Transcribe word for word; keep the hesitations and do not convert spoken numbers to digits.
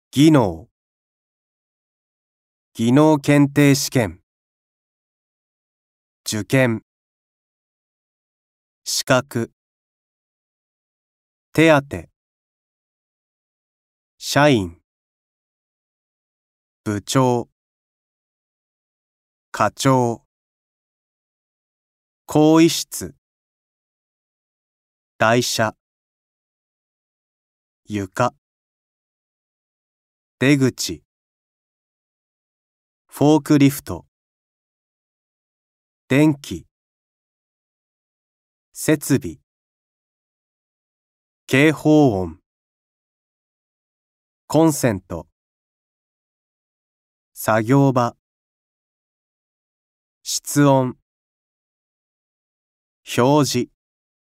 技能、技能検定試験、受験、資格、手当、社員、部長、課長、更衣室、台車、床、出口、フォークリフト、電気、設備、警報音、コンセント、作業場、室温、表示。